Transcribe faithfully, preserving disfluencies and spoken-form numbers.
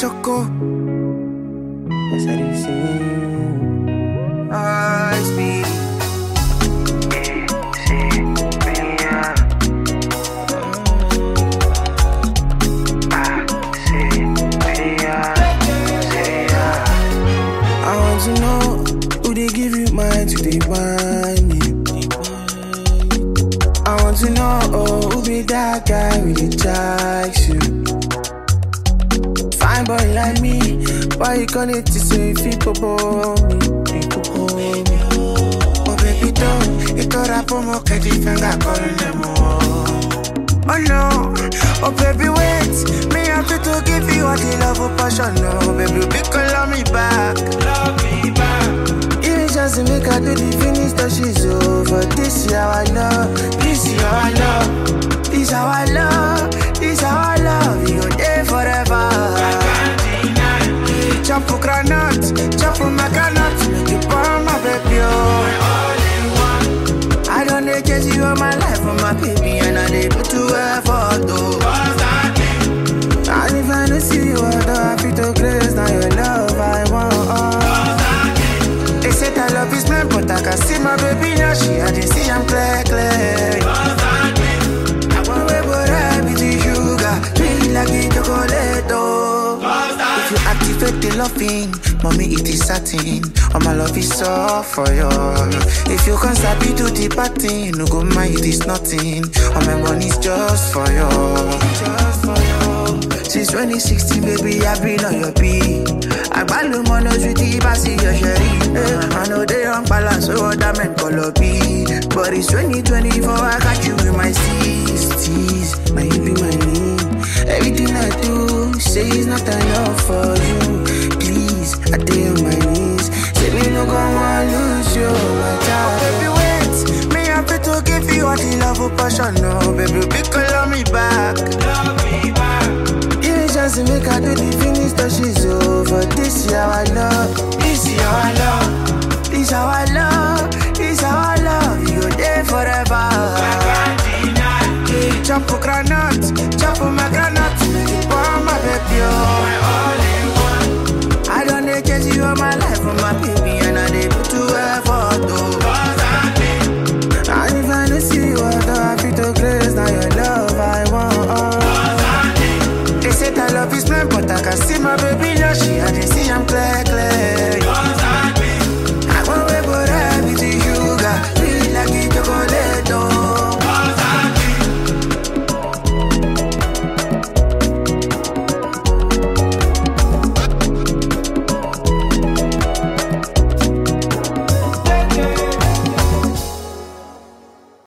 choco. That's how they sing. Ah, it's me. I want to know who they give you mine to they whine you. I want to know oh, who be that guy with the jacks you. Fine boy like me, why you gonna to say people me? People me. Oh baby don't, you thought I put more candy finger calling them oh no, oh baby wait, me have to give you all the love of passion. No baby, big love me back, love me back. Even just to make her do the finish that she's over. This is how I love, this is how I love, this is how I love, this is how I love. You go there forever. I can't deny. Jump for granite, jump for my granite, make you burn my baby oh. I don't need to you on my life for my baby, and I need to effort though. And if I don't see you, I don't have to grace. Now your love I want. They said I love is man, but I can see my baby now. She had to see I'm clear, clear. I want to but I be the sugar, sweet like the chocolate though. If you activate the loving, mommy it is satin. All my love is all for you. If you can't stop it to the party, no go mind it is nothing. All my money's just for you, just for you. Since twenty sixteen, baby, I've been on your beat. I value mono sweetie, passy your sherry. I know they on balance, so that man color B. But it's twenty twenty-four, I got you in my steez, steez. Now you be my name. Everything I do, say it's not enough for you. Please, I stay on my knees. Say me no go want lose you, my child. Baby, wait, me happy to give you all the love of passion. No, baby, big love me back, love me back. Even just to make her do the finish that she's over. This is how I love, this is how I love, this is how I love, this is how I love. You there forever. I can't deny. Jump for granite, jump for my granite.